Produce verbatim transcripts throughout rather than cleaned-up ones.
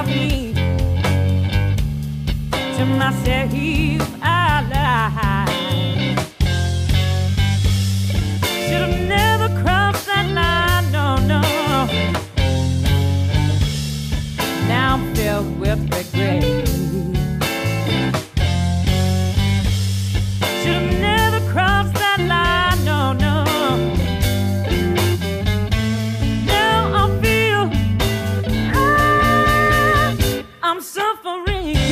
me to myself I lied. Should have never crossed that line, no, no. Now I'm filled with regret. Should have never crossed that line, no, no. Now I feel I, I'm suffering.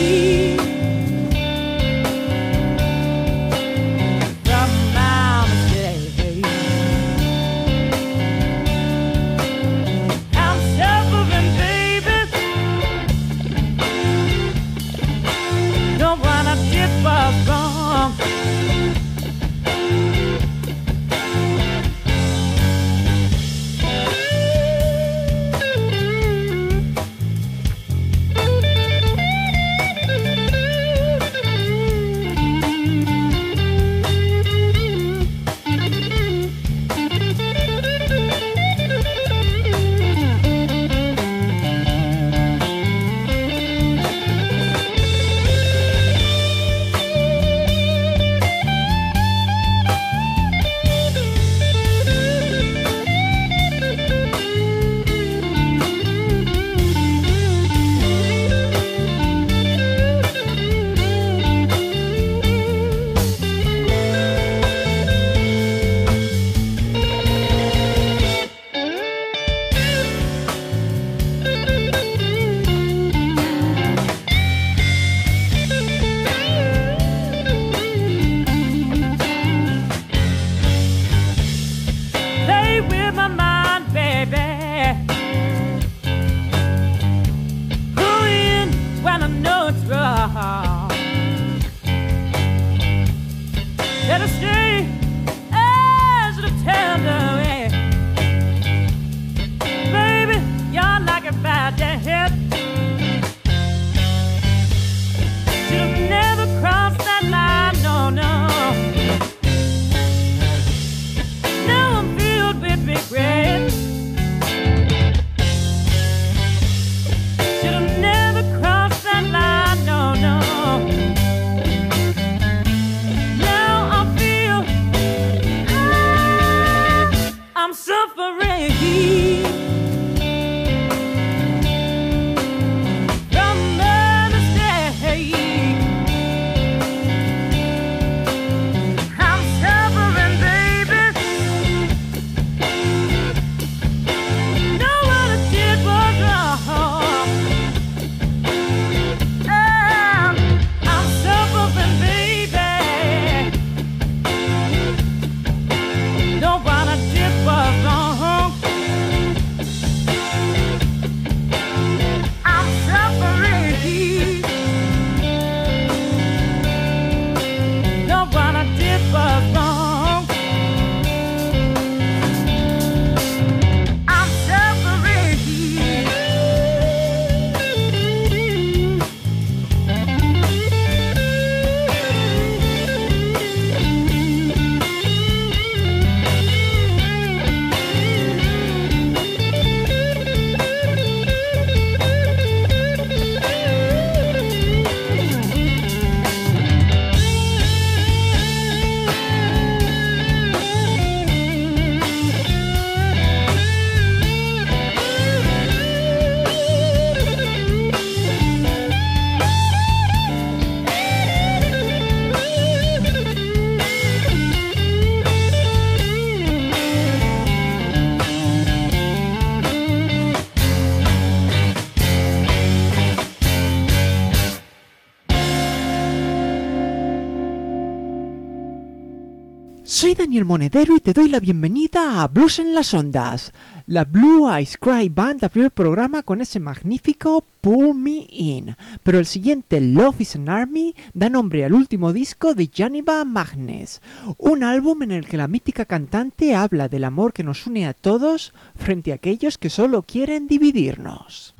Soy Daniel Monedero y te doy la bienvenida a Blues en las Ondas, la Blue Eyes Cry Band abrió el programa con ese magnífico Pull Me In, pero el siguiente Love is an Army da nombre al último disco de Janiva Magness, un álbum en el que la mítica cantante habla del amor que nos une a todos frente a aquellos que solo quieren dividirnos.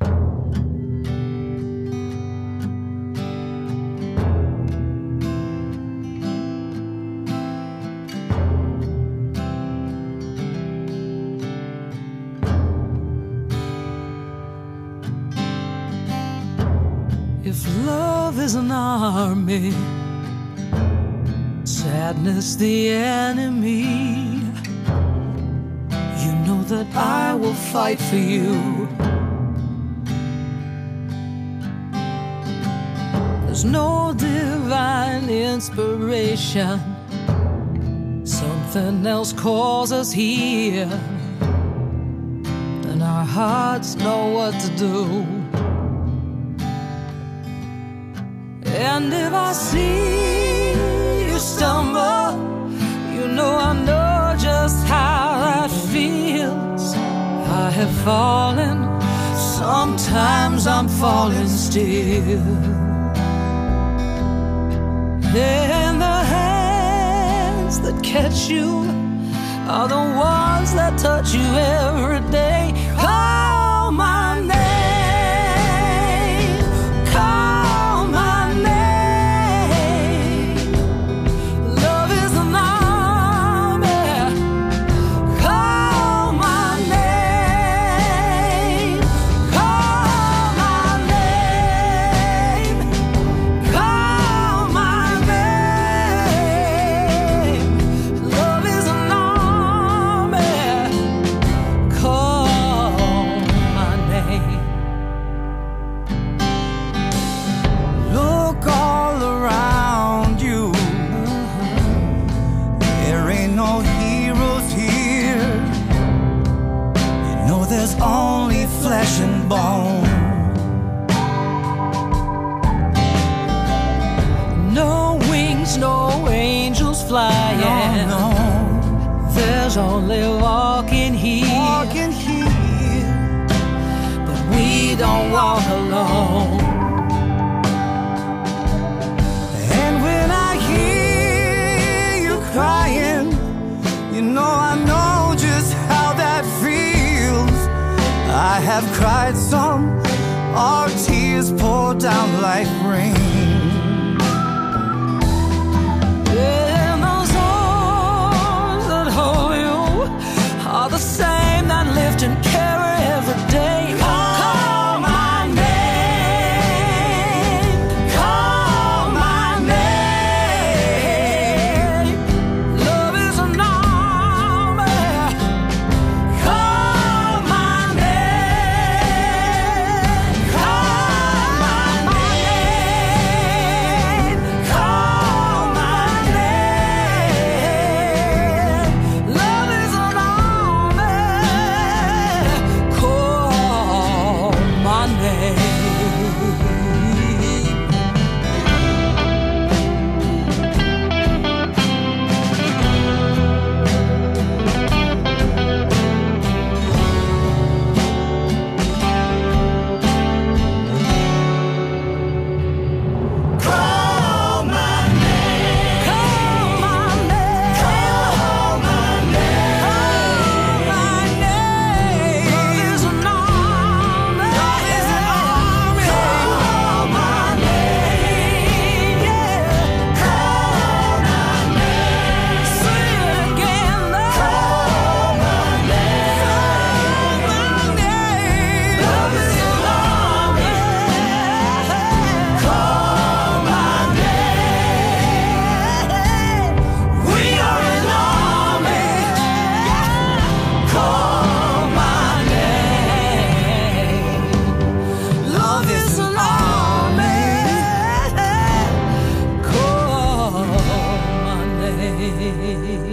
If love is an army, sadness the enemy, you know that I will fight for you. There's no divine inspiration, something else calls us here, and our hearts know what to do. And if I see you stumble, you know I know just how that feels. I have fallen, sometimes I'm falling still. And the hands that catch you are the ones that touch you every day. Call my name. Only flesh and bone. No wings, no angels flying. No, no. There's only walking here. Walking here. But we don't walk alone. And when I hear you crying, you know I know just how that feels. I have cried some, our tears pour down like rain. And those arms that hold you are the same that lift and carry every day. Call my name, call my name. Love is an army. Call my name, call my name, call my name. Love is an army. Call my name. Call my name. Call my name. Call my name. Call my name. Love is an army. Love is an army. Call my name. Yeah. Call my name. Say it again. Call my name. Call my name. Love is an army. Call my name. We are an army. Call my name. Love is an army. Call my name.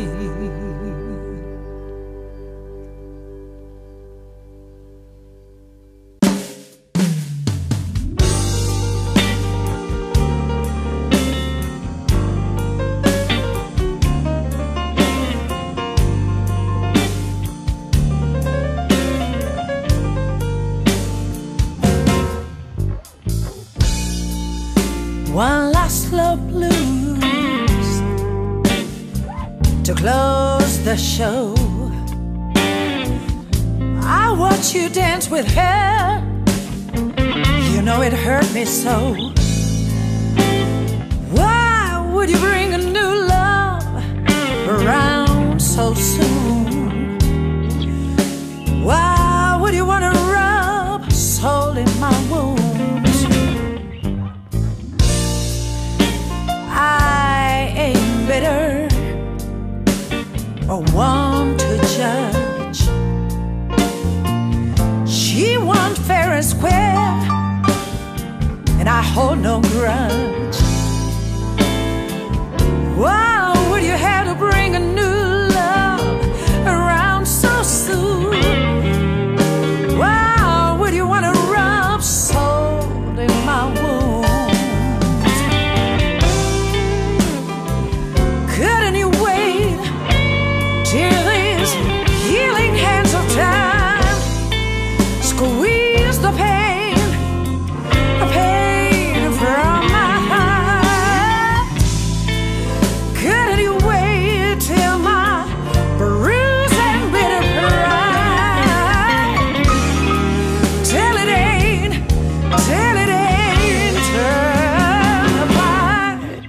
One last slow blues to close the show. I watch you dance with her. You know it hurt me so. Why would you bring a new love around so soon? Why would you want to rub salt in my wounds? for one to judge. She won fair and square, and I hold no grudge. Why would you have to bring a new love around so soon? Why would you want to rub salt in my wounds? Couldn't you wait till these healing hands of time squeeze the pain, the pain from my heart? Couldn't you wait till my bruised and bitter pride, till it ain't, till it ain't turned apart?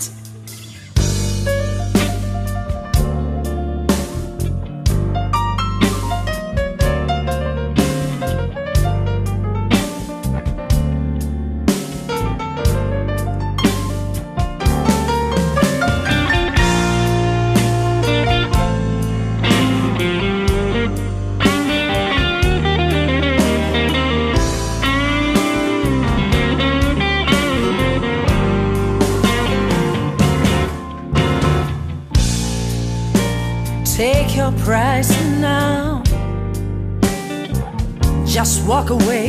Take your price now, just walk away.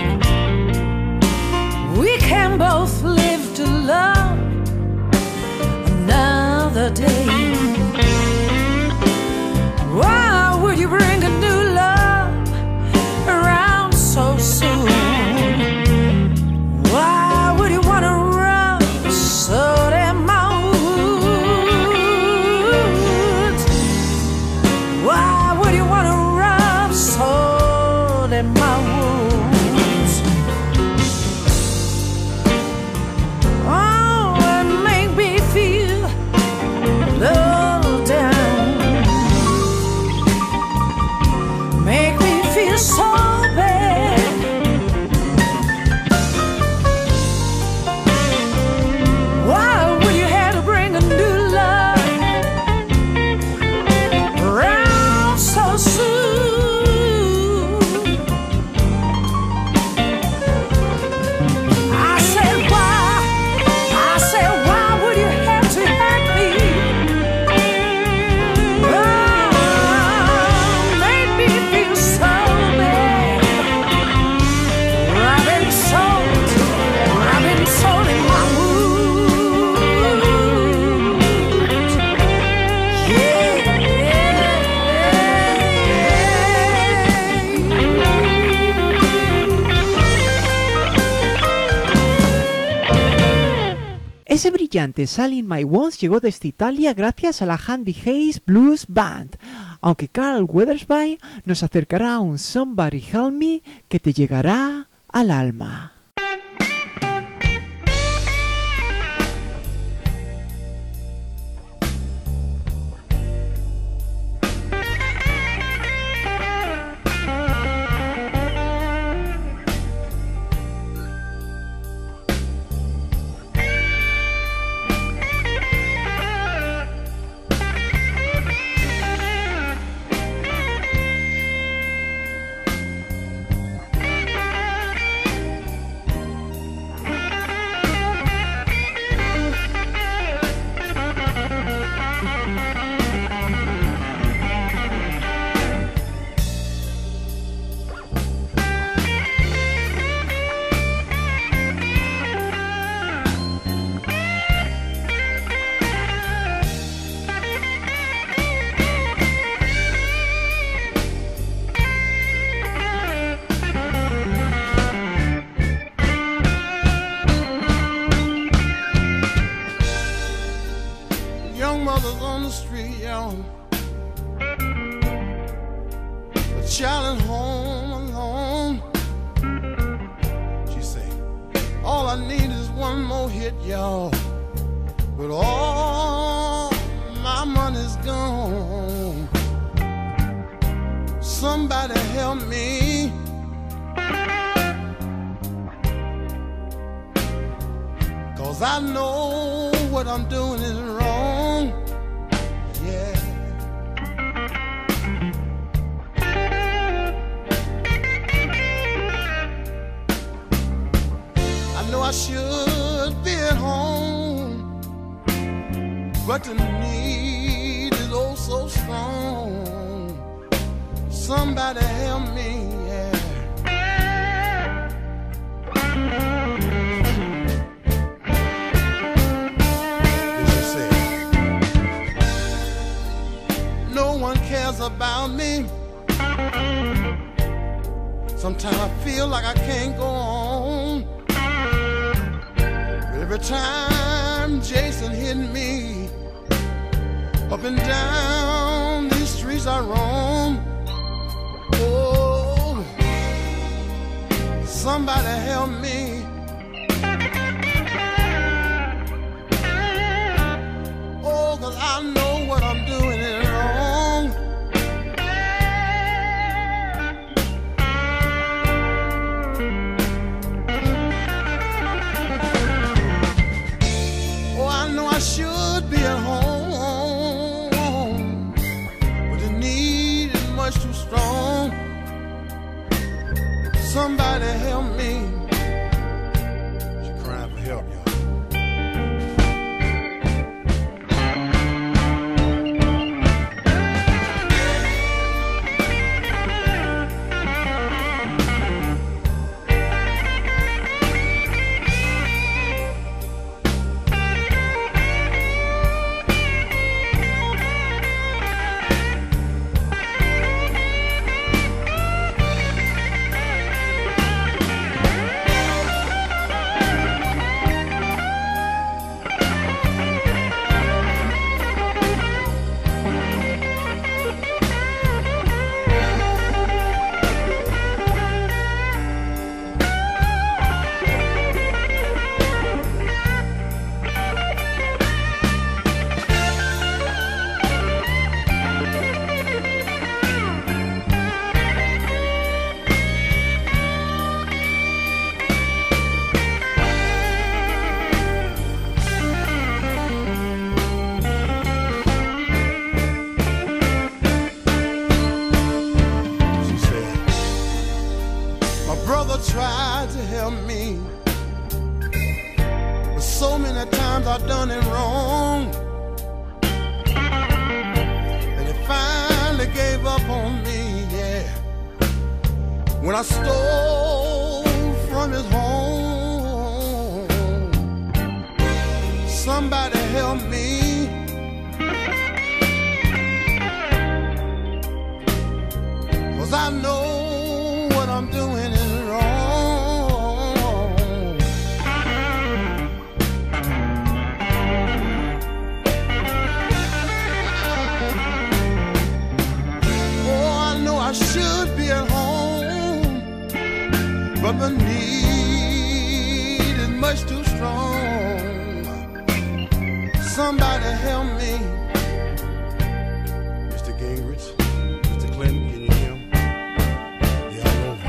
We can both live to love another day. Why would you bring a new love around so soon? Why would you want to rub salt in my wounds? Why would you want to rub salt in my wounds? Oh, and make me feel low down, make me feel so bad. Why would you have to bring a new love around so soon? I said why, I said why would you have to hurt me? Oh, made me feel so bad. Rubbing salt, rubbing salt in my wounds. Yeah. Ese brillante Sally My Wounds llegó desde Italia gracias a la Handy Hayes Blues Band, aunque Carl Weathersby nos acercará a un Somebody Help Me que te llegará al alma. Young mothers on the street, young, a child at home alone. She say, all I need is one more hit, y'all, but all my money's gone. Somebody help me. Cause I know what I'm doing is wrong. Yeah. should be at home, but the need is oh so strong. Somebody help me, yeah. As you said, no one cares about me. Sometimes I feel like I can't go on. Every time Jason hit me, up and down these streets I roam. Oh, somebody help me. Oh, 'cause I know what I'm doing is wrong. I should be at home, but the need is much too strong. Somebody help me. She's crying for help, y'all. Tried to help me, but so many times I've done it wrong, and he finally gave up on me, yeah, when I stole from his home. Somebody help me. 'Cause I know what I'm doing is I should be at home, but the need is much too strong. Somebody help me. Mister Gingrich, Mister Clinton, can you hear him? Yeah, all over.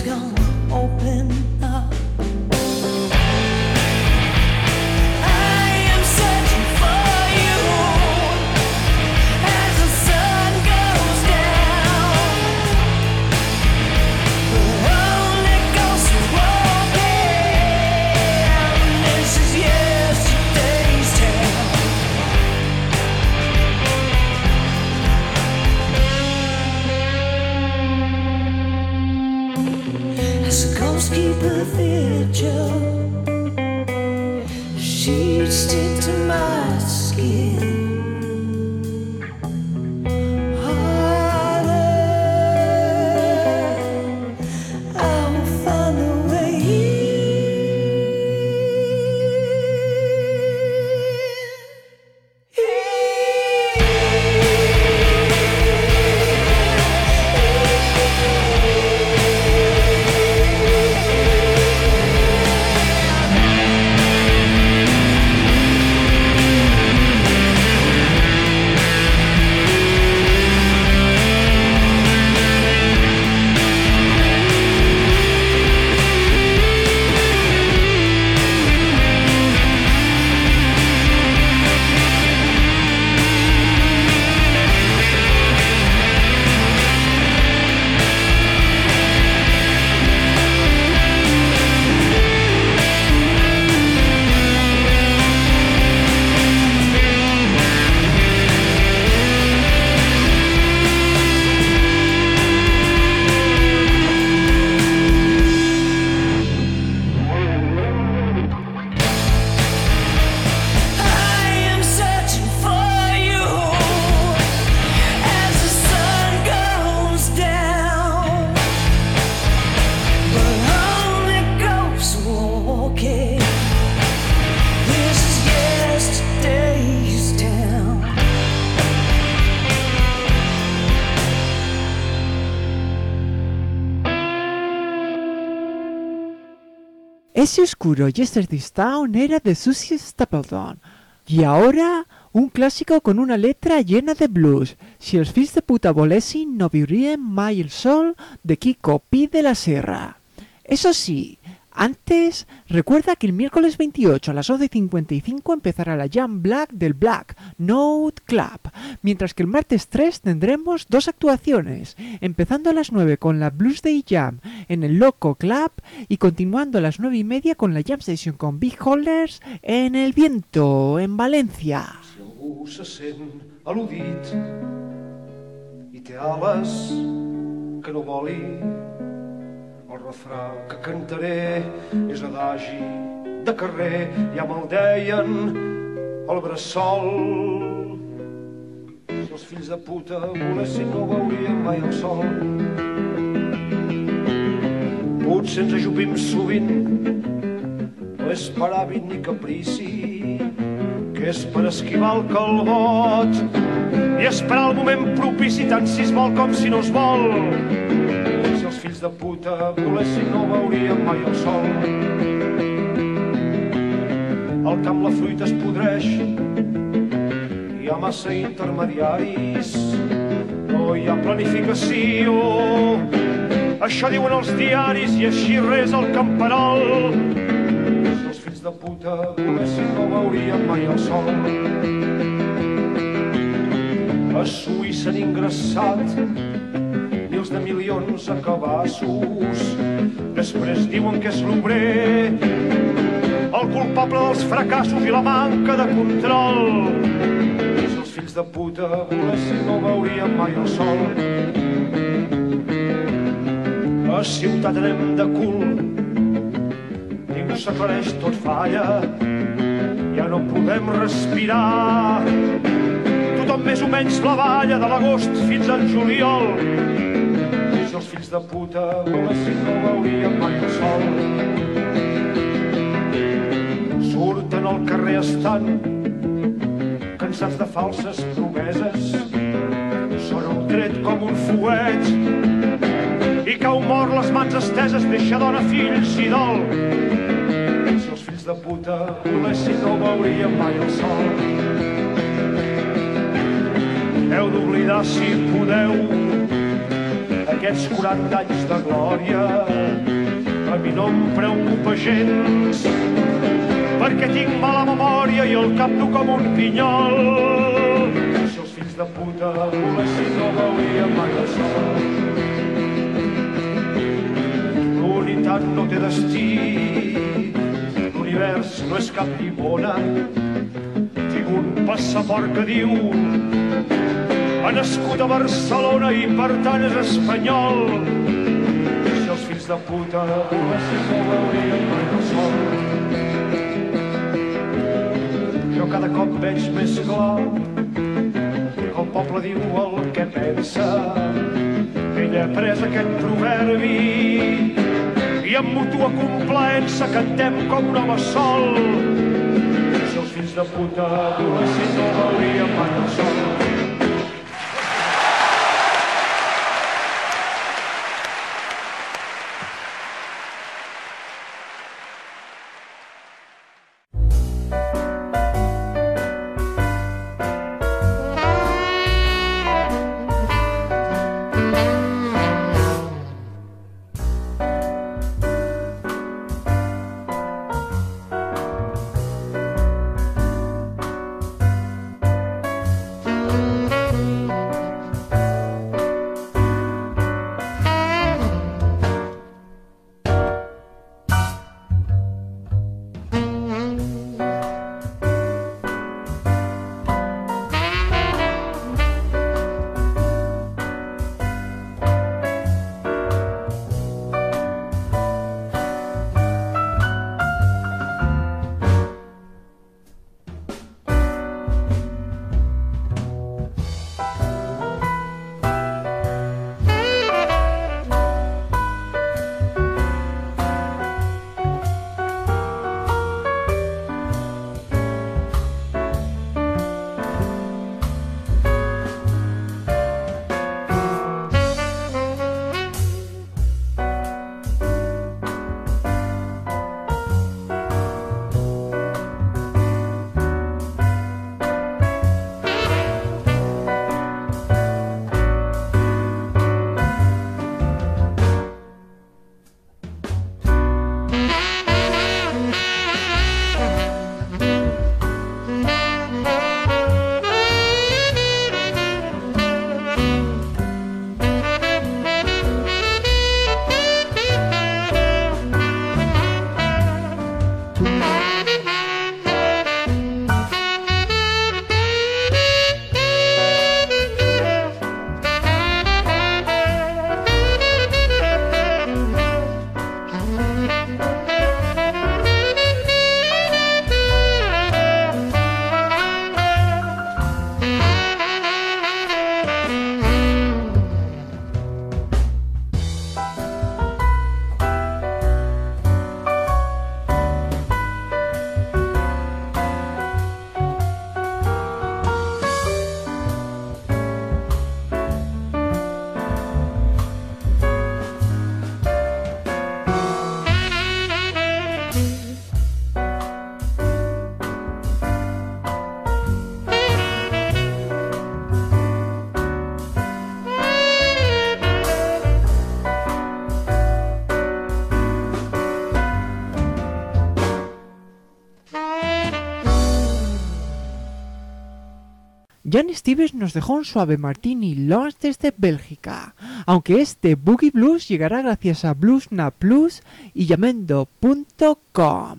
is gonna open up. I am searching for you as the sun goes down. The Holy Ghost is walking. This is yesterday's tale. As the ghost keep a vigil, she'd stick to my skin harder. I will find a way Ese oscuro Yesterday's Town era de Susie Stapleton. Y ahora, un clásico con una letra llena de blues. Si els fills de puta volessin, no viurien mai el sol, de Kiko Pi de la Serra. Eso sí, antes, recuerda que el miércoles veintiocho a las once y cincuenta y cinco empezará la Jam Black del Black Note Club, mientras que el martes tres tendremos dos actuaciones, empezando a las nueve con la Blues Day Jam en el Loco Club y continuando a las nueve y media con la Jam Session con Big Holders en El Viento, en Valencia. Si algú se sent al·ludit i té ales que no voli, el refrà que cantaré és adagi de carrer, ja me'l deien el bressol. Si els fills de puta volessin no veurien mai el sol. Potser ens ajupim sovint, no és per hàbit ni caprici, que és per esquivar el calbot i esperar el moment propici, tant si es vol com si no es vol. Si els fills de puta volessin no veurien mai el sol. Al camp la fruita es podreix, hi ha massa intermediaris, no hi ha planificació. Això diuen els diaris i així res el camperol. Si els fills de puta volessin no veurien mai el sol. A Suïssa han ingressat mils de milions a cabassos. Després diuen que és l'obrer el culpable dels fracassos i la manca de control. Si els fills de puta volessin no veurien mai el sol. A ciutat anem de cul, ningú s'aclareix, tot falla, ja no podem respirar. Tothom més o menys la balla de l'agost fins al juliol. Si els fills de puta volessin no veurien mai el sol. Surten al carrer estant cansats de falses promeses, són un tret com un fuet i cau mort les mans esteses, deixa dona, fills i dol. Si els fills de puta volessin no veurien mai el sol. Heu d'oblidar si podeu aquests quaranta anys de glòria a mi no em preocupa gens, perquè tinc mala memòria i el cap dur com un pinyol. Si els fills de puta volessin no veuríem mai el sol. L'unitat no té destí, l'univers no és cap llimona. Tinc un passaport que diu ha nascut a Barcelona i per tant és espanyol. Si els fills de puta volessin no veurien mai el sol. Jo cada cop veig més clar que el poble diu el que pensa. Ell ha pres aquest proverbi i amb mútua complaença cantem com un home sol. Si els fills de puta volessin no veurien mai el sol. Jan Stevens nos dejó un suave martini Lost desde Bélgica, aunque este Boogie Blues llegará gracias a Bluesna Plus y Yamendo punto com.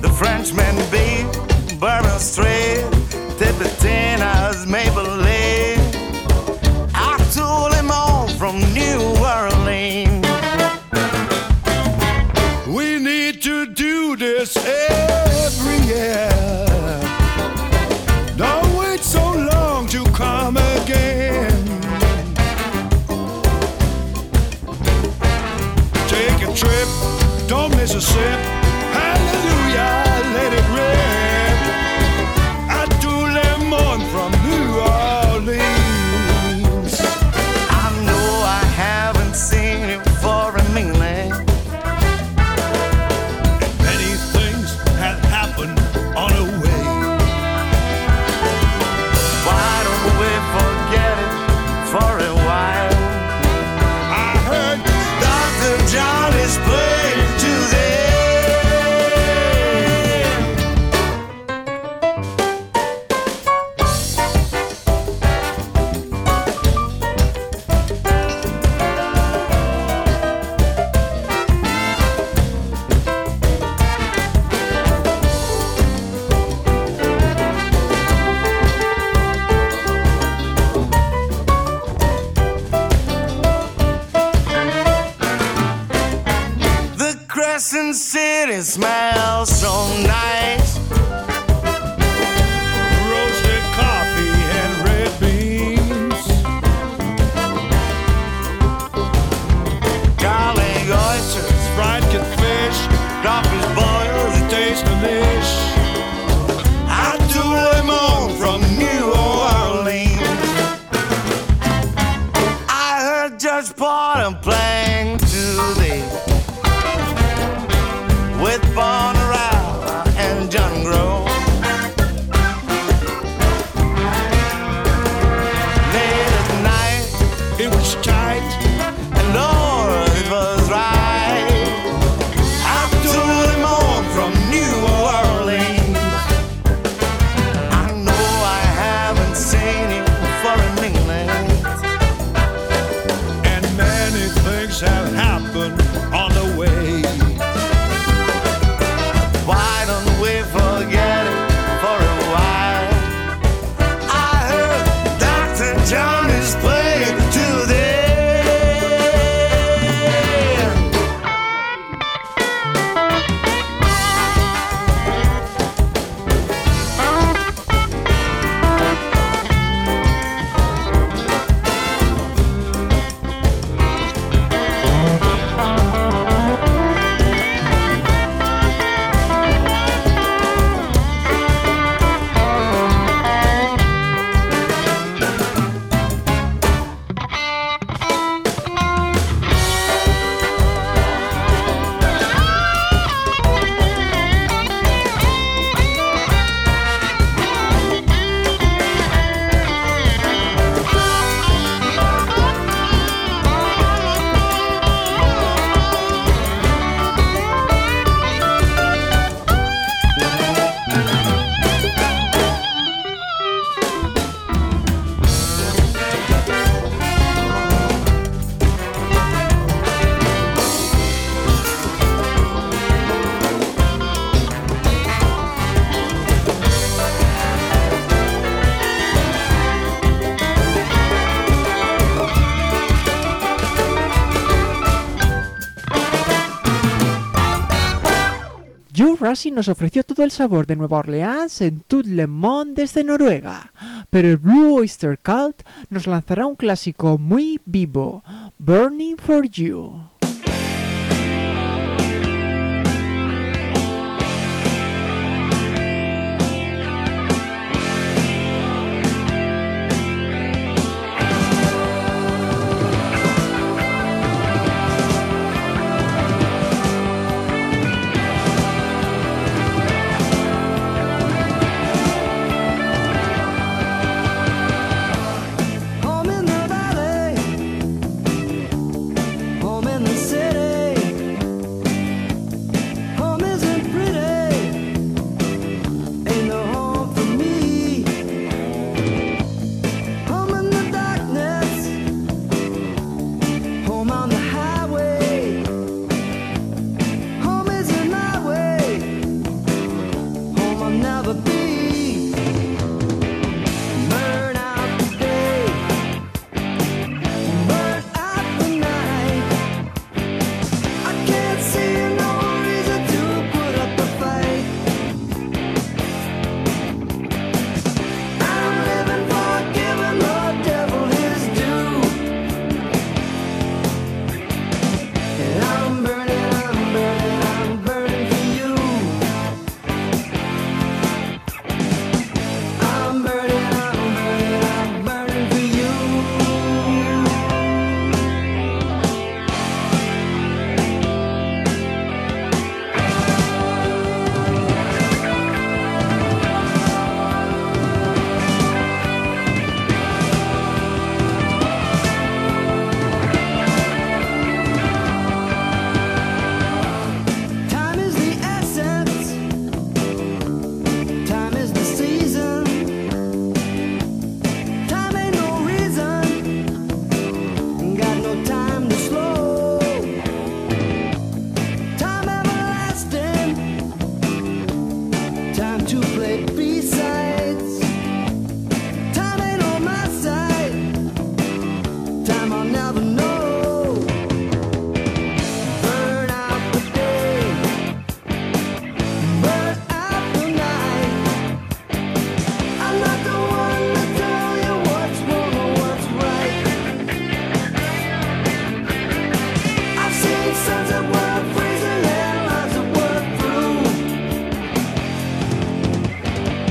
The Frenchman beat Bourbon Street, Tipitina's Maybelline. I told him on from New Orleans. We need to do this every year. Don't wait so long to come again. Take a trip, don't miss a sip. Hallelujah, let it rip. I do lemon from New Orleans. I know I haven't seen him for a minute. Many things have happened on the way. Why don't we forget it for a while? I heard Doctor John is playing today. The Crescent City smells so nice. roasted coffee and red beans. Garlic oysters, Fried catfish, crawfish boils. the taste of fish. I do lemon from New Orleans. I heard Judge Porter playing today with Bonarella and John Grove. Late at night, It was tight. and Lord, it was right. I do lemon from New Orleans. I know I haven't seen him for a minute. And many things have happened on the way. Why don't we forget it for a while? I heard Doctor John is playing today. Joe Rassi nos ofreció todo el sabor de Nueva Orleans en Tout Le Monde desde Noruega, pero el Blue Oyster Cult nos lanzará un clásico muy vivo, Burning for You. Home in the valley, home in the to play B-sides. Time ain't on my side. Time I'll never know. Burn out the day, burn out the night. I'm not the one to tell you what's wrong or what's right. I've seen sons that were freezing and lives that were through.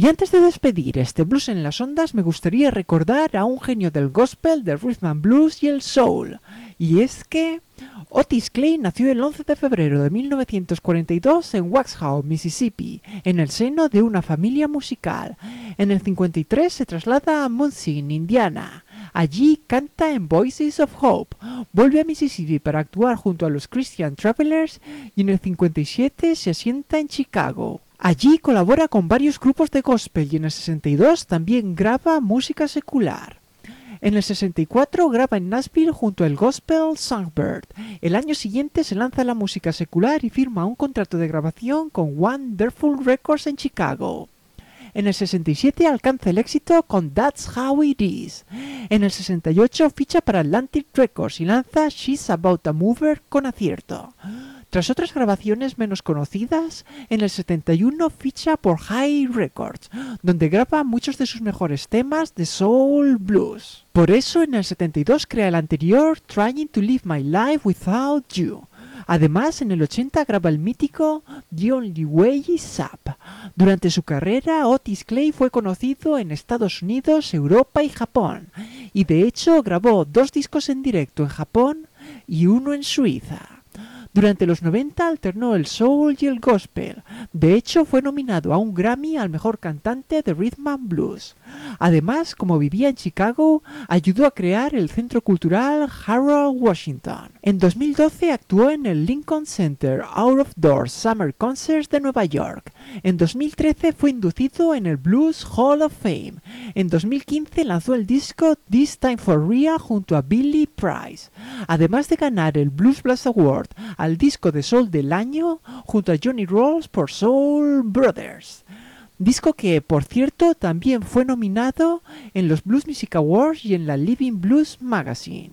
Y antes de despedir este Blues en las Ondas, me gustaría recordar a un genio del gospel, del rhythm and blues y el soul. Y es que Otis Clay nació el once de febrero de mil novecientos cuarenta y dos en Waxhaw, Mississippi, en el seno de una familia musical. En el cincuenta y tres se traslada a Muncie, Indiana. Allí canta en Voices of Hope. Vuelve a Mississippi para actuar junto a los Christian Travelers y en el cincuenta y siete se asienta en Chicago. Allí colabora con varios grupos de gospel y en el sesenta y dos también graba música secular. En el sesenta y cuatro graba en Nashville junto al Gospel Songbird. El año siguiente se lanza a la música secular y firma un contrato de grabación con Wonderful Records en Chicago. En el sesenta y siete alcanza el éxito con That's How It Is. En el sesenta y ocho ficha para Atlantic Records y lanza She's About a Mover con acierto. Tras otras grabaciones menos conocidas, en el setenta y uno ficha por High Records, donde graba muchos de sus mejores temas de soul blues. Por eso en el setenta y dos crea el anterior Trying to Live My Life Without You. Además, en el ochenta graba el mítico The Only Way Is Up. Durante su carrera, Otis Clay fue conocido en Estados Unidos, Europa y Japón, y de hecho grabó dos discos en directo en Japón y uno en Suiza. Durante los noventa alternó el soul y el gospel. De hecho, fue nominado a un Grammy al mejor cantante de Rhythm and Blues. Además, como vivía en Chicago, ayudó a crear el Centro Cultural Harold Washington. En dos mil doce actuó en el Lincoln Center Out of Doors Summer Concerts de Nueva York. En dos mil trece fue inducido en el Blues Hall of Fame. En dos mil quince lanzó el disco This Time for Real junto a Billy Price. Además de ganar el Blues Blast Award al disco de soul del año junto a Johnny Rolls por Soul Brothers. Disco que, por cierto, también fue nominado en los Blues Music Awards y en la Living Blues Magazine.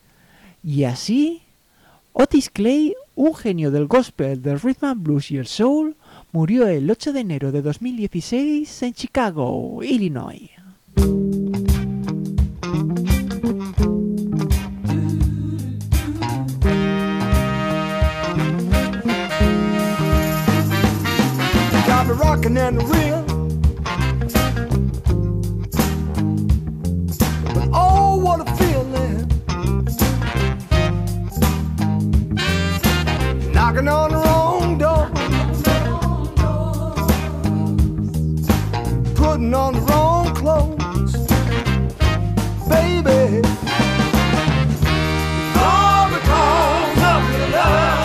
Y así, Otis Clay, un genio del gospel, del rhythm and blues y el soul, murió el ocho de enero de dos mil dieciséis en Chicago, Illinois. Rockin' and the real, but oh, what a feeling! Knocking on the wrong door, putting on the wrong clothes, baby. All because of your love.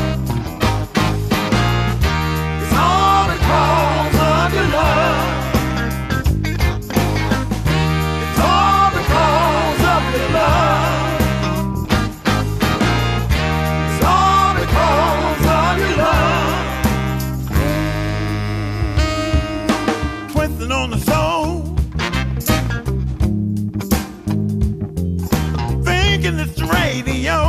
On the soul, thinking it's the radio.